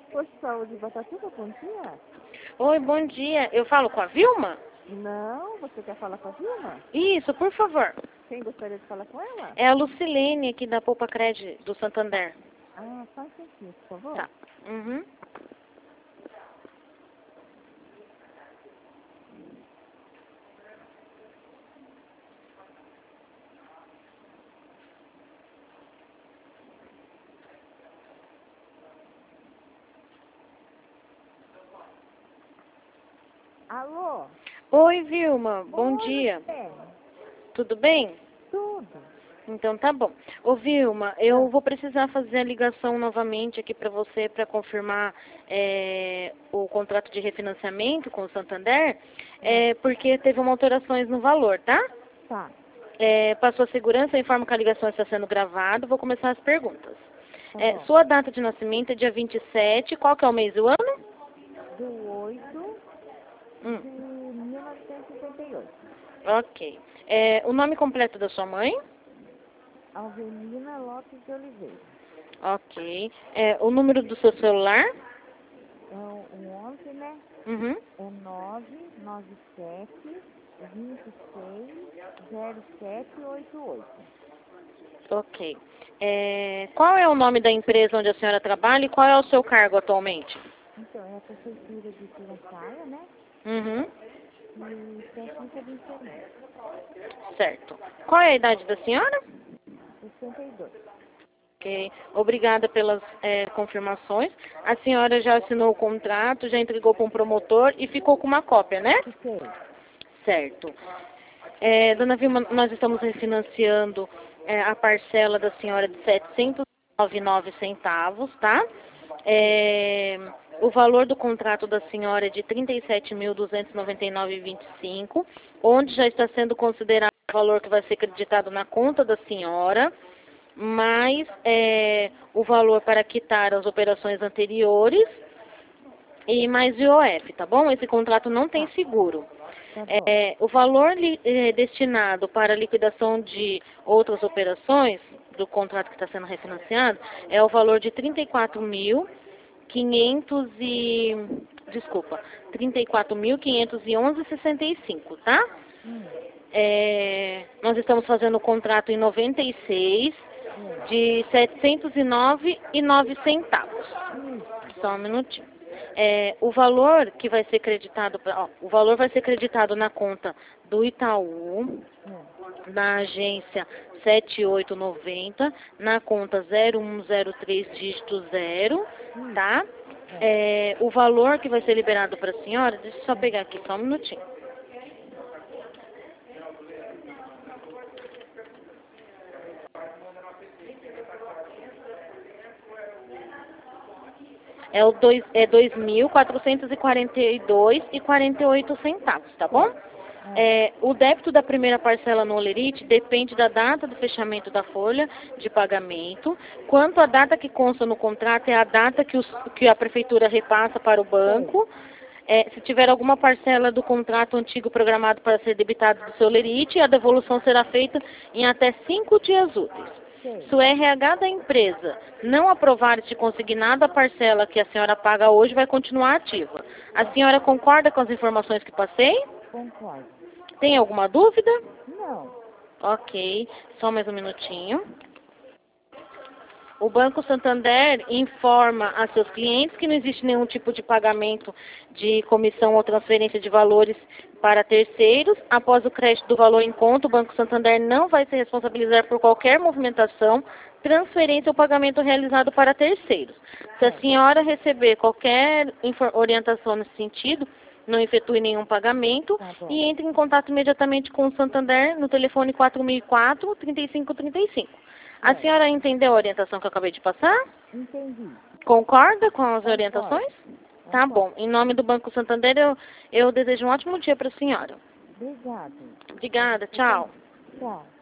Posto de Saúde Batatuba, bom dia. Oi, bom dia. Eu falo com a Vilma? Não, você quer falar com a Vilma? Isso, por favor. Quem gostaria de falar com ela? É a Lucilene aqui da Poupa Cred do Santander. Ah, só um pouquinho, por favor. Tá. Uhum. Alô? Oi, Vilma. Bom Oi, dia. Lucilene. Tudo bem? Tudo. Então tá bom. Ô, Vilma, eu vou precisar fazer a ligação novamente aqui para você para confirmar o contrato de refinanciamento com o Santander, porque teve uma alterações no valor, tá? Tá. Passou a segurança, eu informo que a ligação está sendo gravada. Vou começar as perguntas. Tá bom. Sua data de nascimento é dia 27. Qual que é o mês e o ano? Do 8 Hum, de 1958. ok. O nome completo da sua mãe? Alvelina Lopes de Oliveira. Ok. O número do seu celular? É o 11, né? Uhum. É 997 26 0788. Ok. Qual é o nome da empresa onde a senhora trabalha e qual é o seu cargo atualmente? Então, é a prefeitura de Piracicaba, né? Uhum. E técnica de enfermagem. Certo. Qual é a idade da senhora? 62. Ok. Obrigada pelas confirmações. A senhora já assinou o contrato, já entregou para um promotor e ficou com uma cópia, né? Fiquei. Certo. Dona Vilma, nós estamos refinanciando a parcela da senhora de 709 centavos, tá? O valor do contrato da senhora é de 37.299,25, onde já está sendo considerado o valor que vai ser acreditado na conta da senhora, mais o valor para quitar as operações anteriores e mais IOF, tá bom? Esse contrato não tem seguro. Tá bom. O valor destinado para a liquidação de outras operações do contrato que está sendo refinanciado é o valor de 34.500 e... Desculpa, 34.511,65, tá? Nós estamos fazendo o contrato em 96 de 709,09 centavos. Só um minutinho. O valor que vai ser creditado, o valor vai ser creditado na conta do Itaú, na agência 7890, na conta 0103 dígito 0, tá? O valor que vai ser liberado para a senhora, deixa eu só pegar aqui, só um minutinho. É 2.442,48 centavos, tá bom? O débito da primeira parcela no Olerite depende da data do fechamento da folha de pagamento. Quanto à data que consta no contrato, é a data que a prefeitura repassa para o banco. Se tiver alguma parcela do contrato antigo programado para ser debitado do seu Olerite, a devolução será feita em até 5 dias úteis. Se o RH da empresa não aprovar este consignado, a parcela que a senhora paga hoje vai continuar ativa. A senhora concorda com as informações que passei? Concordo. Tem alguma dúvida? Não. Ok, só mais um minutinho. O Banco Santander informa a seus clientes que não existe nenhum tipo de pagamento de comissão ou transferência de valores para terceiros. Após o crédito do valor em conta, o Banco Santander não vai se responsabilizar por qualquer movimentação, transferência ou pagamento realizado para terceiros. Se a senhora receber qualquer orientação nesse sentido, não efetue nenhum pagamento e entre em contato imediatamente com o Santander no telefone 4004-3535. A senhora entendeu a orientação que eu acabei de passar? Entendi. Concorda com as orientações? Tá bom. Em nome do Banco Santander, eu desejo um ótimo dia para a senhora. Obrigado. Obrigada. Tchau. Tchau.